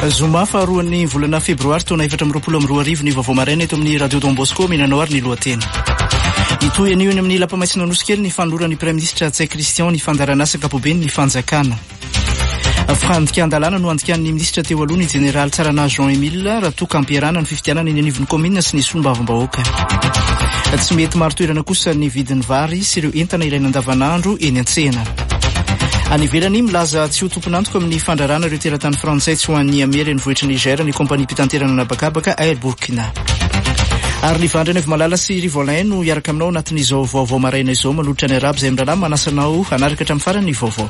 Zoma faharoan'ny volana febroary taona 2022 ny vaovao maraina eto amin'ny radio Don Bosco minanao ary ny lohateny. Itoy anio ny amin'ny lapamaitsina nosikely ny fanoloran'ny Praiministra Tsay Christian ny fandaran'asa ankapobeny ny fanjakana. Fandika-andalana no andikan'ny ministra teo aloha ny Général Tsarana Jean-Emile raha toka ampiarana ny fifidianana eny anivon'ny komina sy ny solombavambahoaka. Tsy mety maro toerana kosa ny vidin'ny vary sy ireo entana ilaina andavanandro eny an-tsena. Any ivelany milaza tsy ho tompon'antoka amin'ny fandrarana ireo teratany frantsay tsy ho an'ny Niamey ny vohitra Niger ny kompania mpitanterana anabakabaka Air Burkina. Ary ny vandrana avy malala sy Rivolin no iaraka aminao anatin'izao vaovao maraina izao manolotra ny arabo izay mirahalahy manasanao hanaraka hatramin'ny farany vaovao.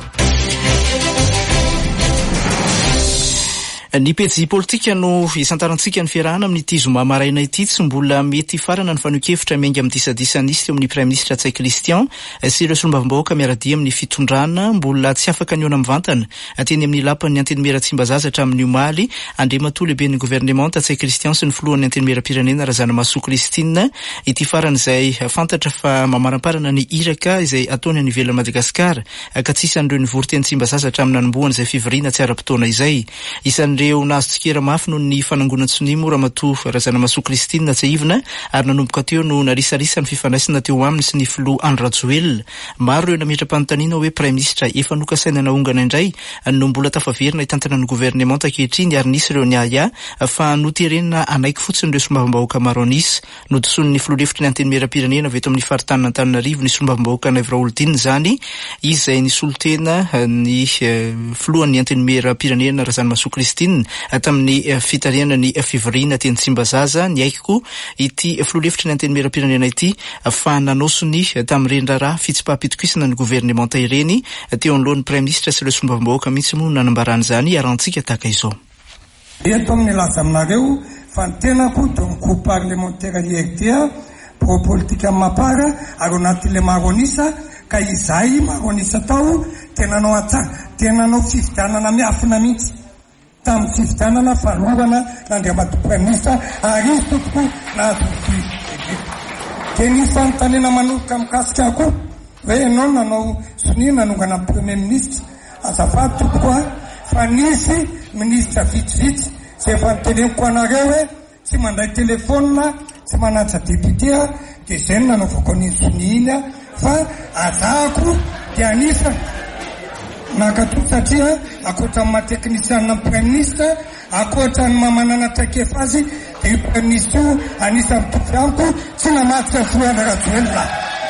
Ny pejy politika no isantarantsika ny fiarahana amin'ity zoma maraina ity tsy mbola mety farana ny fanohikevitra miainga amin'ny disadisa nisy teo amin'ny Praiministra Tsay Christian sy ireo solombavambahoaka miaradia amin'ny fitondrana mbola tsy afaka ny ona mivantana ateny amin'ny lapan'ny Antenimera Tsimbazaza hatramin'ny omaly andriamatoa lehiben'ny gouvernement Tsay Christian sy ny filohan'ny Antenimera-pirenena Razanamaso Christine ity farany izay fantatra fa mamaramparana ny iraka izay ataony any ivelan'i Madagasikara ka tsisy an'ireo nivory teny Tsimbazaza hatramin'ny nanombohana izay fivoriana tsy ara-potoana izay. Isan'ireo nazo tsikera mafy noho ny fanangonana tsonimo Ramatoa Razanamaso Christine tsy ivona ary nanomboka teo no narisarisa ny fifandraisana teo aminy sy ny filoha Andry Rajoelina. Maro ireo nametra-panontaniana hoe Praiministra efa nokasaina naongana indray no mbola tafaverina hitantana ny gouvernement ankehitriny ary nisy ireo niaya fa noterenina anaiky fotsiny ireo solombavambahoaka maro anisy. Nodison'ny filoha lefitry ny Antenimera-pirenena avy eto amin'ny faritany Antananarivo ny solombavambahoaka Navira Oldin zany izay nisolotena ny filohan'ny Antenimera-pirenena Razanamaso Christine tamin'ny fitariana ny fivoriana teny Tsimbazaza ny aikiko ity filoha lefitry ny Antenimera-pirenena ity fa nanosony tamin'ny rendrarà fitsipaham-pitokisana ny gouvernement ireny teo anoloan'ny Praiministra sy ireo solombavambahoaka mihitsy moa nanambarany izany arantsika tahaka izao. Eto amin'ny laza aminareo fa ny tenako teo amin'ny groupe parlementaire IRTA pro-politika mapara ary anatin'ilay maronisa ka izay maronisa tao tenanao atsara tenanao fifidianana miafina mihitsy tamin'ny fifidianana faharovana n'Andriamatoa Praiministra ary izy tokoko nahazoky dia nisy fanontaniana manoloka mikasika ako hoe ianao nanao sonina nanongana Premier Ministre azafady tokoa fa nisy ministra vitsivitsy izay efa niteneniko anareo hoe tsy mandray telefona tsy manatsa député dia izay no nanaovako an'iny sonina fa azahako dia anisany nakatoa satria akoatra ny mahateknisianina ny Praiministra akoatra ny mamanana traikefa azy dia io Praiministra io anisan'ny mitovy amiko tsy namatsy afoana Rajoelina.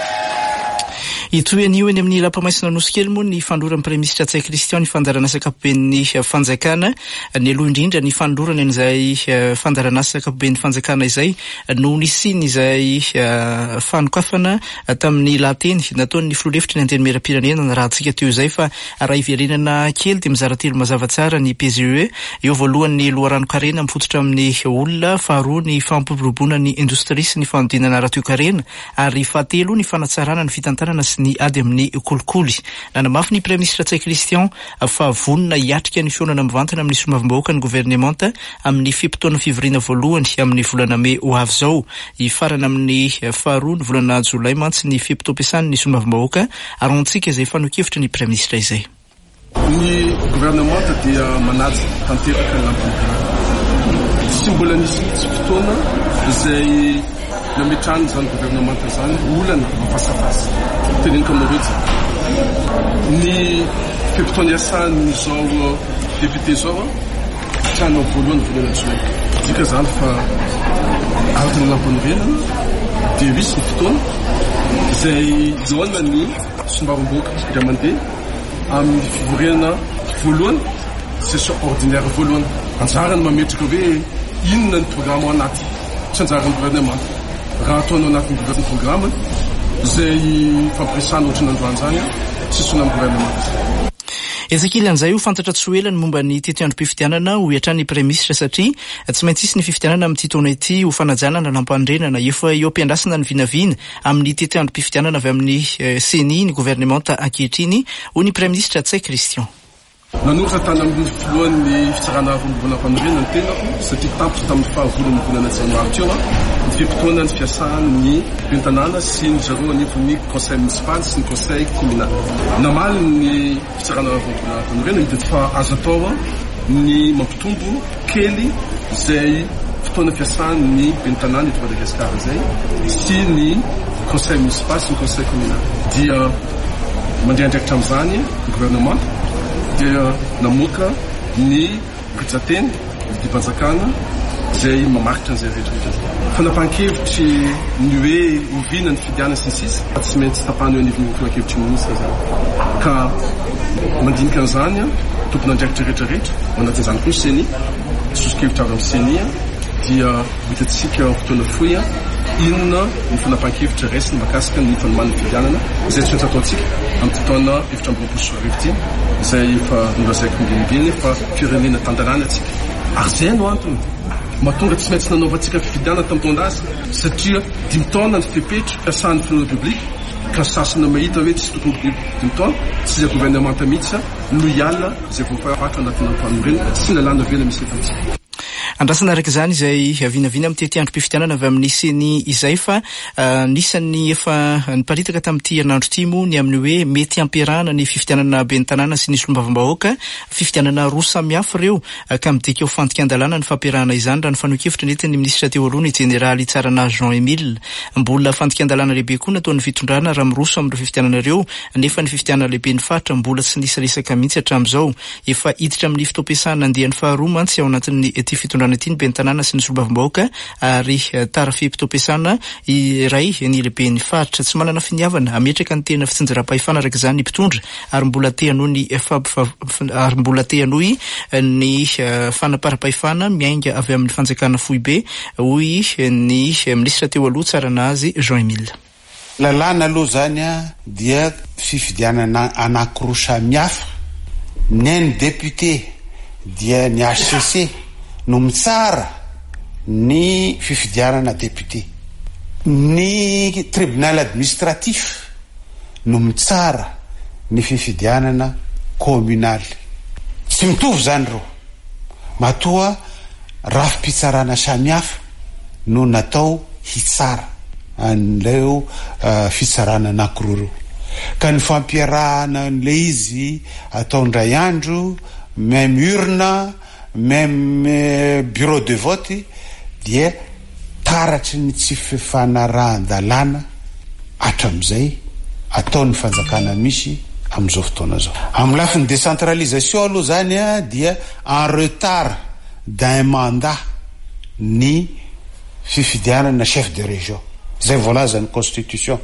Itoy anio eny amin'ny lapamaisina nosikely moa ny fandroran'ny Praiministra Tsay Christian ny fandaran'asa ankapobeny fanjakana ny aloha indrindra ny fandrorana izay fandaran'asa ankapobeny fanjakana izay no nisiny izay fanokafana tamin'ny lahateny nataon'ny filoha lefitry ny Antenimera-pirenena na raha antsika teo izay fa raha iverenana kely dia mizara telo mazava tsara ny PGE eo voalohany loharano-karena mifototra amin'ny olona faharoa ny fampirobona ny indostria sy ny fanodinana ratio-karena ary fahatelo ny fanatsarana ny fitantanana ny ady amin'ny kolikoly. Nanamafy ny Praiministra Tsay Christian fa vonona hiatrika ny fionana mivantana amin'ny solombavambahoaka ny gouvernement amin'ny fimpitoana fivoriana voalohany amin'ny volana Mey ho avy izao. Ifarana amin'ny faharoa ny volana Jolay mantsy ny fimpitoam-piasany ny solombavambahoaka arontsika izay fanohikevitra ny Praiministra izay. Ny gouvernement dia manaja tanteraka lampony sy mbola nisy fotoana izay nametrahany zany gouvernement zany olana mafasafasa teneniko aminareo ny fimpitoana iasan'ny zao député zao trano voalohany volana Jolay dika zany fa araka ny lampan'orenana dia misy ny fotoana izay joana ny solombavambahoaka dia mandeha amin'ny fivorenana voalohany session ordinaire voalohany anjarany mametraka hoe inona ny programme ao anaty tsy anjarany gouvernement raha ataonao anatin'ny programme izay fampiresana ohatry nandroanjany sisona amin'ny gouvernement. Ezakilan'izay ho fantatra tsy ho ela ny momba ny ity androm-pifidianana ho hiatrany Praiministra satria tsy maintsy isy ny fifidianana amin'ity taona ity ho fanajanana lampandrenana efa eo ampiandrasana ny vinavina amin'ny ity androm-pifidianana avy amin'ny CENI ny gouvernement ankehitriny ho ny Praiministra Tsay Christian. Nanoratra tany amin'ny filohan'ny fitsarana lampanrenana ny tenako satria tapitra tamin'ny fahavolon'ny volana janoary teo ny fimpitoana ny fiasan'ny bentanàna sy ny zareo anivon'ny conseil municipal sy ny conseil communal. Namaly ny fitsarana lampanrenana dia fa azo atao ny mampitombo kely zay fotoana fiasan'ny bentanany eto Madagasikara zay sy ny conseil municipal sy ny conseil communal dia mandeha andraikitra amin'izany ny gouvernement dia namoaka ny pitsateny dipanjakana zay mamaritra an'izay rehetrarehetra fanapahan-kevitry ny hoe oviana ny fidiana sy ny sisa tsy maintsy tapahany eo anivon'ny fanapahan-kevitry ministre zany ka mandinika an'izany tompona andraikitra rehetrarehetra manatin'izany koa seni sosokevitra avy amin'ny senia dia hitatsika fotoana foy inona ny fanapahan-kevitra raisiny makasika ny fanomana ny fidianana izay tsy maintsy ataontsika amin'ny fotoana efitra amby roapolo sy roa arivo ity izay efa nolazaiko mbenibeny fa firenena tandalana atsika ary zay no antony mahatonga tsy maintsy nanaovantsika fidianana tamin'ny taondazy satria 5 taona ny fipetry fiasan'ny firenena publika ka sasana mahita hoe tsy tokony 5 taona tsy izay gouvernemanta mihitsy no hiala izay voafaratra anatin'ny ampanorena sy lalàna vela misy efantsika andrasana araka izany izay vinavina amin'ny tetỳ androm-pifidianana avy amin'ny seny izay fa nisan'ny efa niparitaka tamin'ity herinandro ity moa ny amin'ny hoe mety ampiarahana ny fifidianana ben'ny tanàna sy ny solombavambahoaka fifidianana roa samihafa ireo ka midika eo fantika an-dalàna ny fampiarahana izany raha ny fanohikevitra nentin'ny ministra teo aloha ny jeneraly Tsarana Jean Emile mbola fantika an-dalàna lehibe koa nataon'ny fitondrana raha miroso amin'ireo fifidianana ireo nefa ny fifidianana lehibe ny fatra mbola tsy nisy resaka mihitsy hatramin'izao efa hiditra amin'ny fotoam-piasana andehan'ny faharoa mantsy ao anatin'ny ity fitondrana ity ny ben'ny tanàna sy ny solombavambahoaka ary tara fimpitoam-piasana iray ny lehibe ny faritra tsy manana finiavana ametraka ny tena fitsinjeram-pahefana araka izany ny mpitondra ary mbola te hanohy ny fanapara-pahefana miainga avy amin'ny fanjakana fohy be hoy ny ministra teo aloha Tsarana azy Jean Emile lalàna aloha zany dia fifidianana anankiroa samihafa ny député dia ny HCC no mitsara ny fifidianana député ny tribunal administratif no mitsara ny fifidianana communal tsy mitovy zany reo matoa rafi-pitsarana samihafa no natao hitsara an'ireo fitsarana anankiroa reo ka ny fampiarahana n'le izy ataondray andro même urne même bureau de vote dia taratry ny tsy fifanarahan-dalàna hatram'izay ataon'ny fanjakana misy amin'izao fotoana zao amin'ny lafiny décentralisation aloha zany dia en retard d'un mandat ny fifidianana chef de région zay voalaza ny constitution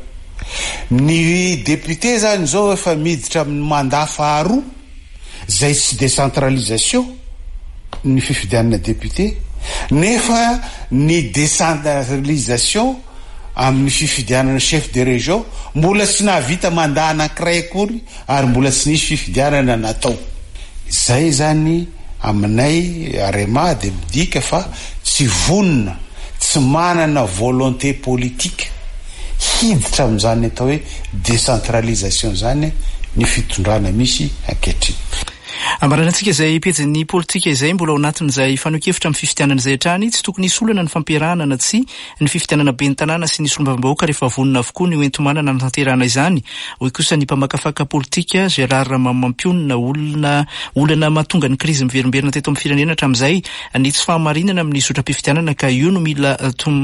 ny député zany zao efa miditra amin'ny mandat faharoa zay tsy décentralisation ny fifidianana député nefa ny décentralisation amin'ny fifidianana chef de région mbola tsy nahavita mandat anankiray akory ary mbola tsy nisy fifidianana natao zay zany aminay arema de midika fa tsy vonona tsy manana volonté politique hiditra amin'izany atao hoe décentralisation zany ny fitondrana misy ankehitriny amaranantsika izay pejin'ny politika izay mbola ao anatin'izay fanohikevitra amin'ny fifidianana izay hatrany tsy tokony isolana ny fampiarahana na tsy ny fifidianana ben'ny tanàna sy ny solombavambahoaka rehefa vonona avokoa ny hoentomanana ny tanterahana izany hoy kosa ny mpamakafaka politika Gérard Mamampiona olana mahatonga ny krizy miverimberina teto amin'ny firenena hatramin'izay ny tsy fahamarinana amin'ny zotra-pifidianana ka io no mila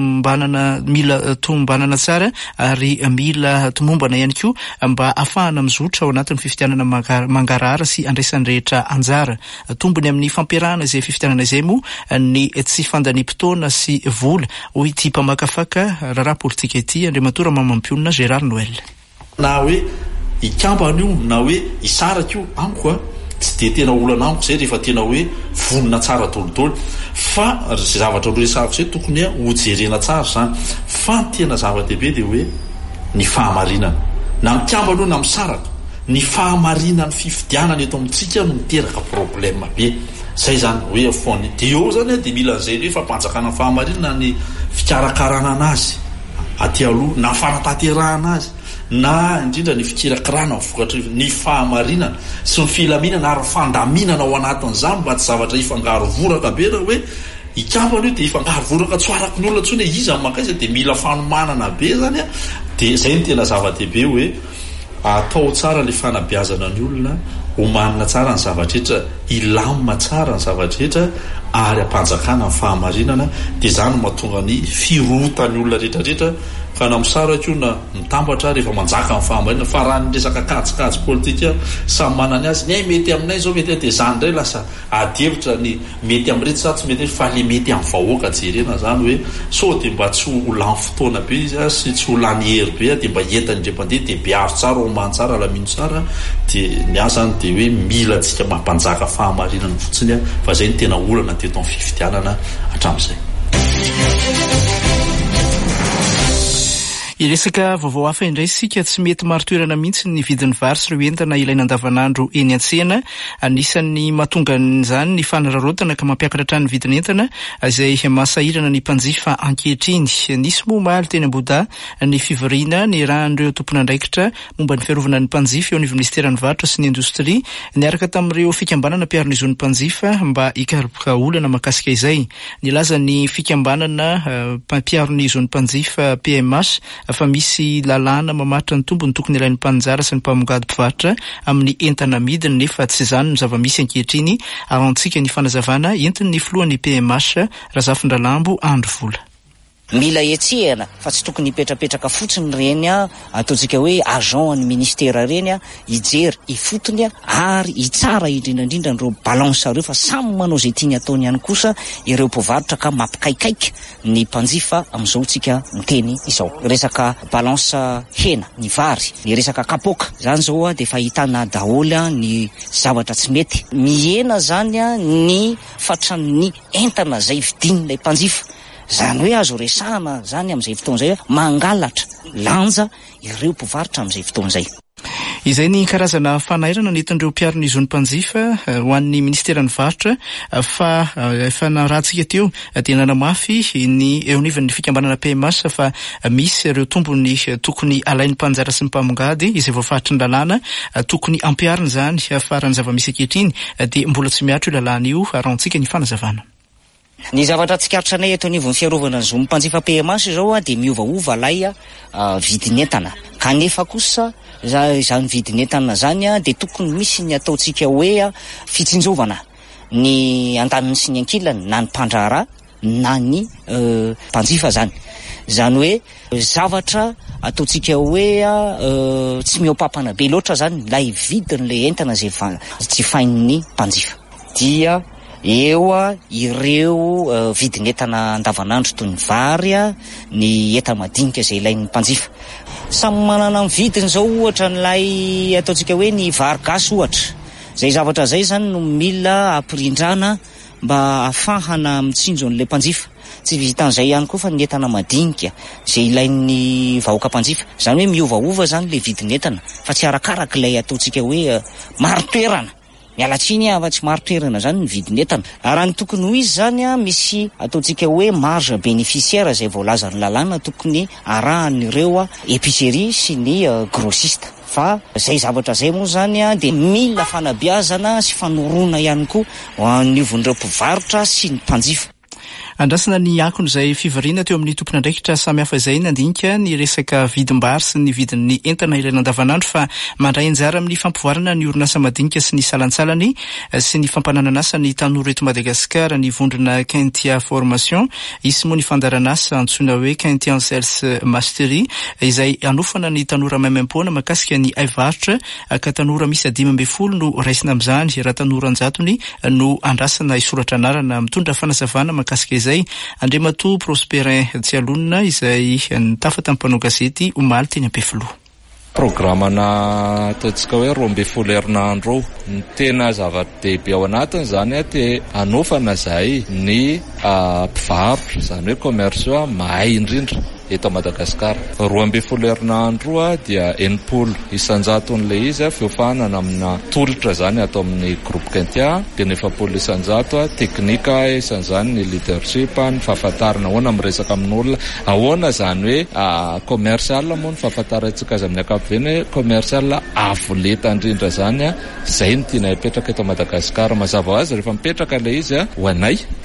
tombanana tsara ary mila tomombana ihany koa mba ahafahana mizotra ao anatin'ny fifidianana mangarahara sy andraisan'ny rehetra anjara tombony amin'ny fampiarahana izay fifidianana izay moa ny tsy fandaniam-potoana sy vola hoy ity mpamakafaka raharaha politika ity andriamatora Mamampiona Gérard Noël na hoe ikambana io na hoe isaraka io amiko tsy de tena olana amiko zay rehefa tena hoe vonona tsara tolotolo fa zavatra resahako zay tokony hojerena tsara zany fa tena zava-dehibe de hoe ny fahamarinana na mikamba aloha na misaraka ny fahamarinan'ny fifidianana eto amintsika no miteraka problème be zay zany hoe afony de eo zany de mila an'izay hoe fampanjakana fahamarinana ny fikarakarana anazy aty aloha na fanatanterahana azy na indrindra ny fikirakirana vokatra ny fahamarinana sy ny filaminana ary fandaminana ao anatin'izany mba tsy zavatra ifangarovoraka be raha hoe ikambana io de ifangarovoraka tsoaraka ny olona tsony izy amin'ny makaisa de mila fanomanana be zany de zay ny tena zava-dehibe hoe atao tsara le fanabeazana ny olona omanina tsara ny zava-drehetra, ilamina tsara ny zava-drehetra ary ampanjakana ny fahamarinana, dia izany mahatonga ny firotany olona rehetrarehetra ka na misarako na mitambatra rehefa manjaka amin'ny fahamarinana. Fa raha ny resaka kajikajy politika samy manany azy, ny mety aminay zao mety dia zany indray lasa adevitra ny mety amin'irety sa tsy mety fa le mety amin'ny vahoaka jerena zany hoe so dia mba tsy ho lany fotoana be izy sy tsy ho lany hery be dia mba entany indray mandeha dia bearo tsara, omany tsara, lamino tsara. Dia ny azany dia hoe mila antsika mampanjaka fahamarinana fotsiny fa zay ny tena olana teto amin'ny fifidianana hatramin'izay. Iresaka vaovao hafa indray sika tsy mety maro toerana mihitsy ny vidin'ny vary sy ireo entana ilaina andavanandro eny an-tsena. Anisan'ny mahatonga izany ny fanararaotana ka mampiakatra hatrany vidin'entana izay mahasahirana ny mpanjifa ankehitriny. Nisy moa mahaly teny Ambohidahy ny fivoriana ny rahan'ireo tompon'andraikitra momba ny fiarovana ny mpanjifa eo anivon'ny ministeran'ny varotra sy ny indostria niaraka tamin'ireo fikambanana mpiaro-ny zon'ny mpanjifa mba hikaroboka olana mahakasika izay. Nilaza ny fikambanana mpiaro-ny zon'ny mpanjifa PMH fa misy lalàna mamaritra ny tombony tokony ilain'ny mpanjara sy ny mpamongady mpivarotra amin'ny entana midiny, nefa tsy izany no zava-misy ankehitriny. Arantsika ny fanazavana entin'ny filohan'ny PMH Razafindralambo Andro Vola. Mila etsehana fa tsy tokony hipetrapetraka fotsiny reny ataontsika hoe agent ny ministera reny hijery ifotony ary hitsara indrindrandrindra nireo balance reo fa samy manao zay tiany ataony ihany kosa ireo mpivarotra ka mampikaikaiky ny mpanjifa amin'izao tsika miteny izao. Resaka balance hena, ny vary, ny resaka kapoka zany zao dia fahitana daholy ny zavatra tsy mety. Mihena zany ny fatran'ny entana zay vidin'ilay mpanjifa. Zany hoe azo resahana zany amin'izay fotoan'izay mangalatra lanja ireo mpivarotra amin'izay fotoan'izay. Izay ny karazana fanairana nentin'ireo mpiaro-ny zon'ny mpanjifa ho an'ny ministeran'ny varotra fa efa narantsika teo dia nanamafy ny eo anivon'ny fikambanana PMH fa misy ireo tombony tokony alain'ny mpanjara sy ny mpamongady izay voafaritry ny lalàna tokony ampiarina zany farany zava-misy ankehitriny dia mbola tsy miatro io lalàna io. Arantsika ny fanazavana. Ny zavatra tsikaritra anay eto anivon'ny fiarovana ny zon'ny mpanjifa PMH zao dia miovaova lay vidin'entana. Kanefa kosa izany vidin'entana zany dia tokony misy ny ataontsika hoe fitsinjovana ny antaniny sy ny ankilany na ny mpandraharaha na ny mpanjifa zany. Zany hoe zavatra ataontsika hoe tsy mihoapapana be loatra zany lay vidin'ilay entana zay jifain'ny mpanjifa. Dia eo ireo vidin'entana andavanandro toy ny vary ny entana madinika izay ilain'ny mpanjifa. Samy manana ny vidiny zao ohatra n'ilay ataontsika hoe ny vary gasy ohatra. Zay zavatra zay zany no mila ampirindrana mba ahafahana mitsinjo an'ilay mpanjifa. Tsy vitan'izay ihany koa fa ny entana madinika izay ilain'ny vahoaka mpanjifa. Zany hoe miovaova zany ilay vidin'entana fa tsy arakaraka ilay ataontsika hoe maro toerana. Mialatsiny fa tsy maro toerana zany ny vidin'entana. Raha ny tokony ho izy zany misy ataontsika hoe marge bénéficiaire izay voalaza ny lalàna tokony arahan'ireo épicerie sy ny grossiste. Fa zay zavatra zay moa zany dia mila fanabeazana sy fanorona ihany koa ho anivon'ireo mpivarotra sy ny mpanjifa. Andrasana ny akony izay fivoriana teo amin'ny tompon'andraikitra samihafa izay nandinika ny resaka vidim-bary sy ny vidin'ny entana ilaina andavanandro fa mandray anjara amin'ny fampivoarana ny orinasa madinika sy ny salantsalany sy ny fampanananasa ny tanora eto Madagasikara ny vondrona Kentia Formation. Isy moa ny fandaranasa antsoina hoe Kentia Sales Mastery izay anofana ny tanora maimaimpona makasika ny aivarotra ka tanora misy 5 no raisina amin'izany raha tanora anjatony no andrasana isoratra anarana mitondra fanazavana makasika izay. Andriamatoa Prosperin Tsialonina izay nitafa tamin'ny mpanao gazety omaly teny Ampefiloha. Programana ataontsika hoe 12 herinandro ny tena zava-dehibe ao anatiny zany dia anofana zay ny mpivarotra zany hoe commerce mahay indrindra eto Madagasikara. 12 herinandro dia 9 isanjaton'ilay izy fiofanana amina tolotra zany atao amin'ny groupe Kentia, dia 9 isanjato teknika isan'izany ny leadership ny fahafantarana ahoana miresaka amin'olona ahoana zany hoe commercial moa ny fahafantarantsika azy amin'ny ankapobeny commercial avoleta indrindra zany zay ny tiana hipetraka eto Madagasikara. Mazava ho azy rehefa mipetraka ilay izy ho anay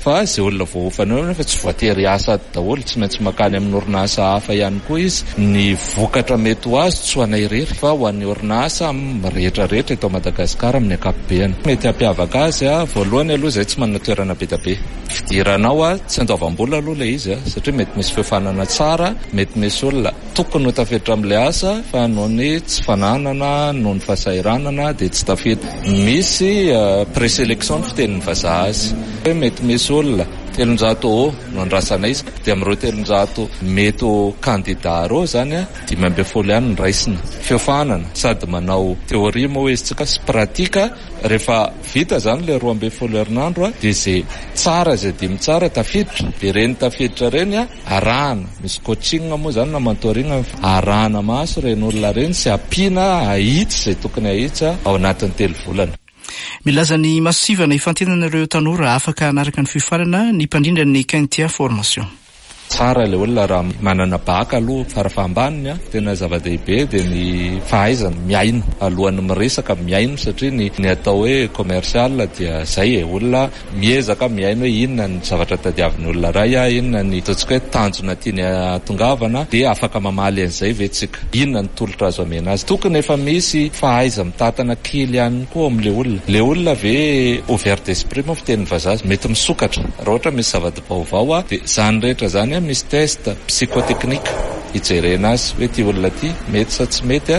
fa zay olona voafanao fa tsy voatery asa daholo, tsy maintsy makany amin'ny orinasa hafa ihany koa izy. Ny vokatra mety ho azy tsy ho anay irery fa ho an'ny orinasa rehetrarehetra eto Madagasikara amin'ny ankapobeny. Mety hampiavaka azy voalohany aloha zay tsy manana toerana be dia be. Fidiranao tsy andoavam-bola aloha le izy satria mety misy fiofanana tsara, mety misy olona tokony ho tafiditra amin'ilay asa fa noho ny tsy fananana, noho ny fahasahiranana dia tsy tafiditra. Misy présélection ny fitenin'ny vazaha azy. Mety misy olona 300 no andrasana izy dia amin'ireo 300 mety candidat reo zany 5 ihany ny raisina. Fiofanana sady manao teoria moa izy tsika sy pratika. Rehefa vita zany le 12 herinandro dia zay tsara zay dimy tsara tafiditra dia reny tafiditra reny arahana. Misy coaching moa zany na mentoring arahana maso reny olona reny sy ampiana ahitsy zay tokony ahitsy ao anatin'ny 3 volana. Milaza ny masivana ifantenana ireo tanora afaka anaraka ny fifarana ny mpandrindra ny Kentia Formation. Tsara le olona raha manana baka aloha farafambaniny tena zava-dehibe dia ny fahaizana miaino alohan'ny miresaka miaino satria ny atao hoe commercial dia zay olona miezaka miaino hoe inona ny zavatra tadiavin'ny olona ray inona ny ataontsika hoe tanjona tiany atongavana dia afaka mamaly an'izay vetsika inona ny tolotra azo amena azy. Tokony efa misy fahaiza mitatana kely ihany koa amin'le olona. Le olona ve ouvert d'esprit moa fitenin'ny vazaha mety misokatra raha ohatra misy zava-baovao dia zany rehetra zany misy test psychoteknika hijerena azy hoe ty olona ty mety sa tsy mety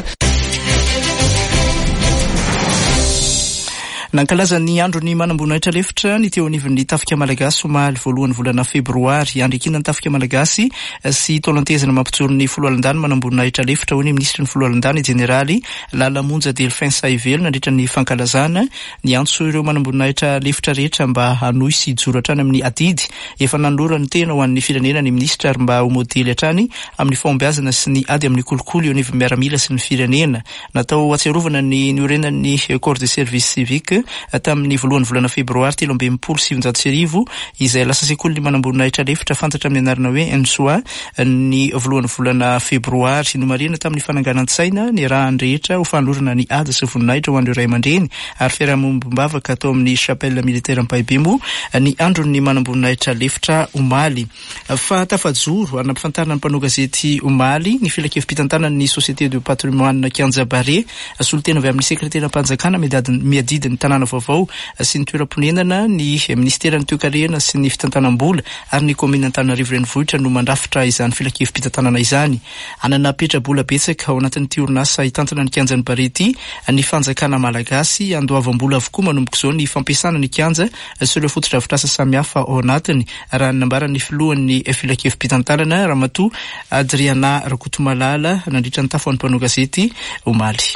Nankalaza ny andro ny manambonahitra lefitra ny teo anivon'ny tafika malagasy omaly voalohany volana febroary andrikinany tafika malagasy sy tolantezana mampijoro ny foloalandany manambonahitra lefitra hoy ny ministra ny foloalandany generaly Lalamonja Delphin Saivelo nandritra ny fankalazana ny antso ireo manambonahitra lefitra rehetra mba hanohy sy joratra any amin'ny adidy efa nanolora ny tena ho an'ny firenena ny ministra ary mba ho modely hatrany amin'ny fombiazana sy ny ady amin'ny kolokolo eo anivon'ny miaramila sy ny firenena. Natao atsiarovana ny niorenan'ny corps de service civique tamin'ny voalohany volana febroary 2017 izay lasa sekoly ny manambonahitra lefitra fantatra amin'ny anarana hoe ENSOA ny voalohany volana febroary no marina tamin'ny fananganan-tsaina ny raha andrehetra ho fanolorana ny ady sy voninahitra ho an'ireo ray aman-dreny ary fiarahamonim-bavaka atao amin'ny chapelle militaire Mpaibemo ny andron'ny manambonahitra lefitra omaly. Fa tafajoro anampifantarana ny mpanao gazety omaly ny filakevim-pitantanana ny société de patrimoine Kianjabare solitena avy amin'ny sekretera-panjakana miadidiny tanàna vaovao sy ny toeram-ponenana ny ministera ny toe-karena sy ny fitantanam-bola ary ny komina Antananarivo renivohitra no mandrafitra izany filakevim-pitantanana izany. Anana petra-bola betsaka ao anatin'ity orinasa hitantana ny Kianjabare ity ny fanjakana malagasy andoavam-bola avokoa manomboka izao ny fampiasana ny kianja sy ireo fotodrafitrasa samihafa ao anatiny raha nambaran'ny filohan'ny filakevim-pitantanana Ramatoa Adriana Rakotomalala nandritra ny tafon'ny mpanao gazety omaly.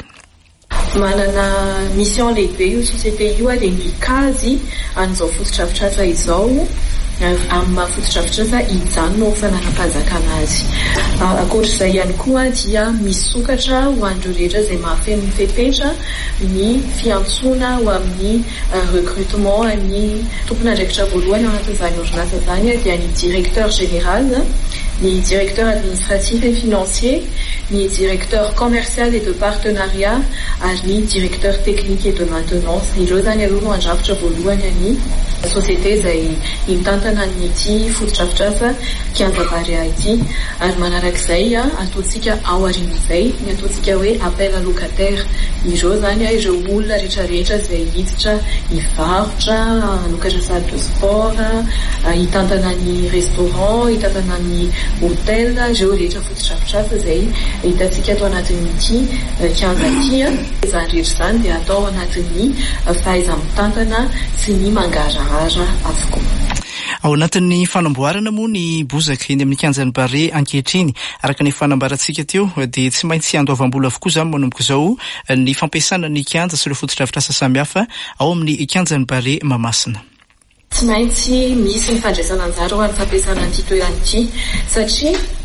Manana mission lehibe io société io dia mikazy an'izao fotodrafitrasa izao amin'ny mahafotodrafitrasa hijanona ho fananam-panjakana azy. Ankoatr'izay ihany koa dia misokatra ho an'ireo rehetra izay mahafeno mifepetra ny fiantsoana ho amin'ny recrutement amin'ny tompon'andraikitra voalohany ao anatin'izany orinasa izany dia ny directeur général, ny directeur administratif et financier, ny directeur commercial et de partenariat ary ny directeur technique et de maintenance. Ireo zany aloha no andrafitra voalohany ny société izay mitantana nyity fotodrafitrasa Kianjabare ity ary manarak'izay ataontsika ao aorian'izay ny ataontsika hoe appel à locataire. Ireo zany ireo olona rehetrarehetra izay hiditra hivarotra lokatra salle de sport, hitantana ny restaurant, hitantana ny hôtel, ireo rehetra fotodrafitrasa izay hitantsika atao anatin'ity kianja ity. Izany rehetra izany dia atao anatin'ny fahaiza-mitantana sy ny mangarahara avokoa. Ao anatin'ny fanamboarana moa ny bozaka eny amin'ny Kianjabare ankehitriny araka ny fanambarantsika teo dia tsy maintsy andoavam-bola avokoa izany manomboka izao ny fampiasana ny kianja sy ireo fotodrafitrasa samihafa ao amin'ny Kianjabare Mahamasina. Tsy maintsy misy ny fandraisana anjara ho an'ny fampiasana an'ity toerana ity satria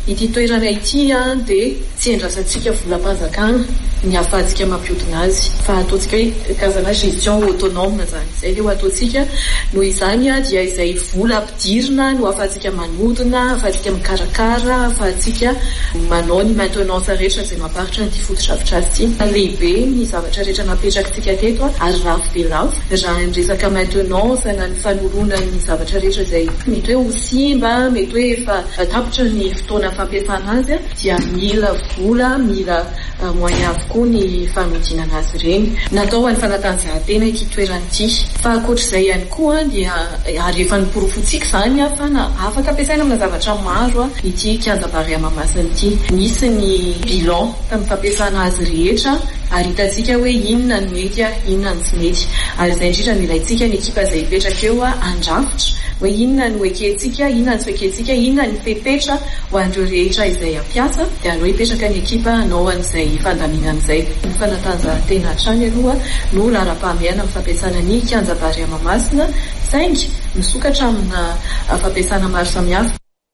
ity toerana ity dia tsy endrasantsika volam-panjakana ny ahafahantsika mampiodina azy fa ataontsika hoe kazana gestion autonome zany izay le ho ataontsika noho izany dia izay vola ampidirina no ahafahantsika manodina, ahafahantsika mikarakara, ahafahantsika manao ny maintenance rehetra izay mampaharitra ny foto-drafitr'azy ity. Lehibe ny zavatra rehetra napetrakantsika teto ary lafo dia lafo raha ny resaka maintenance na ny fanoloana ny zavatra rehetra izay mety hoe ho simba, mety hoe efa tapitra ny fotoana fampiasana azy dia mila vola, mila moyen avokoa ny fanodinana azy ireny. Natao ho an'ny fanatanjahantena ity toerana ity. Fa ankoatr'izay ihany koa dia ary efa niporofontsika izany fa afaka ampiasaina amina zavatra maro ity kianjam-bary Mahamasina ity. Nisy ny bilan tamin'ny fampiasana azy rehetra ary hitantsika hoe inona ny mety, inona ny tsy mety. Ary izay indrindra mila itsika ny ekipa izay hipetraka eo andrafitra hoe inona ny hoekentsika, inona ny tsy hoekentsika, inona ny fepetra ho an'ireo rehetra izay ampiasa dia aleo hipetraka ny ekipa hanao an'izay fandaminana izay. Ny fanatanjahantena hatrany aloha no lara-pahamehana amin'ny fampiasana ny kianjam-bary Mahamasina saingy misokatra amina fampiasana maro samihafa.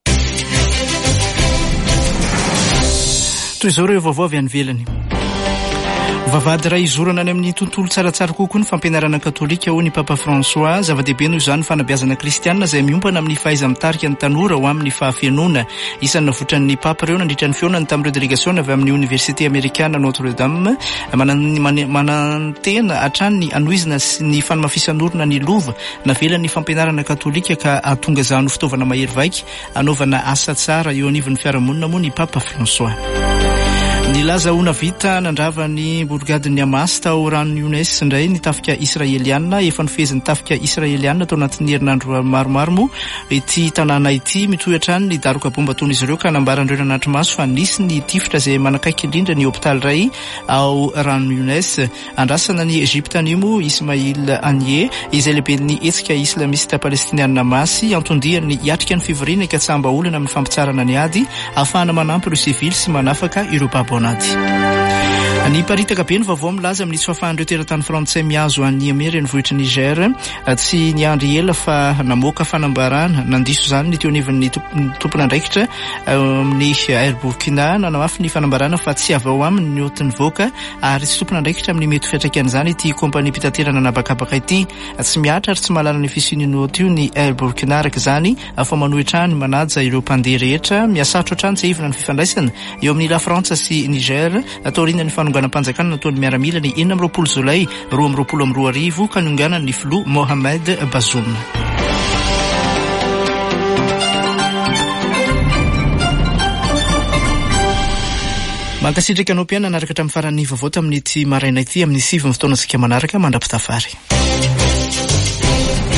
Toy izao ireo vaovao avy any ivelany. Vavahady iray izorana any amin'ny tontolo tsaratsara kokoa ny fampianarana katolika ho ny Papa François. Zava-dehibe noho izany fanabeazana kristianina izay miompana amin'ny fahaiza-mitarika ny tanora ho amin'ny fahafianoana. Isan'ny navotran'ny Papa ireo nandritra ny fionany tamin'ireo délégation avy amin'ny Université Américaine Notre-Dame manantena hatrany ny anoizina sy ny fanamafisan'orona ny lova navelan'ny fampianarana katolika ka atonga izany fitaovana mahery vaika anaovana asa tsara eo anivon'ny fiarahamonina moa ny Papa François. Ny lazahoana vita nandravany bourgade-ny Hamas tao ranon'ny UNES indray ny tafika israeliana, efa nifezin'ny tafika israeliana tao anatin'ny herinandro maromaro moa ity tanàna ity mitohy ny daroka bomba ataon'izy ireo ka nambaran'ireo nanatry maso fa nisy ny tifitra izay manakaiky indrindra ny hôpitaly iray ao ranon'ny UNES. Andrasana ny Egypte animo Ismail Haniyeh izay lehibe ny hetsika islamiste palestiniana Hamas antondiany hiatrika ny fivoriana ka tsamba olana amin'ny fampitsarana ny ady ahafahana manampy ireo sivily sy manafaka ireo babonady. Ny paritaka be ny vaovao milaza amin'ny tsy fahafahan'ireo teratany frantsay miazo an'ny renivohitra Niger tsy niandry ela fa namoaka fanambarana nandiso izany ny teo anivon'ny tompon'andraikitra amin'ny Air Burkina nanamafy ny fanambarana fa tsy avy ao aminy ny otin'ny voaka ary tsy tompon'andraikitra amin'ny mety fiantraikan'izany ity kompani mpitaterana nabakabaka ity tsy miatra ary tsy mahalala ny fisian'ny io ny Air Burkina araka izany fa manohitra ny manaja ireo mpandeha rehetra miasarotra hatrany tsy hivona ny fifandraisana eo amin'ny La Frantsa sy Niger ataoriana ny fanonganam-panjakana nataon'ny miaramila ny 20 Jolay 2022 ka niongana ny filoha Mohamed Bazoum. Mankasitraka anao mpiana nanaraka hatramin'ny faran'ny vaovao tamin'ity maraina ity amin'ny 7 fotoana sika manaraka mandrapitafary.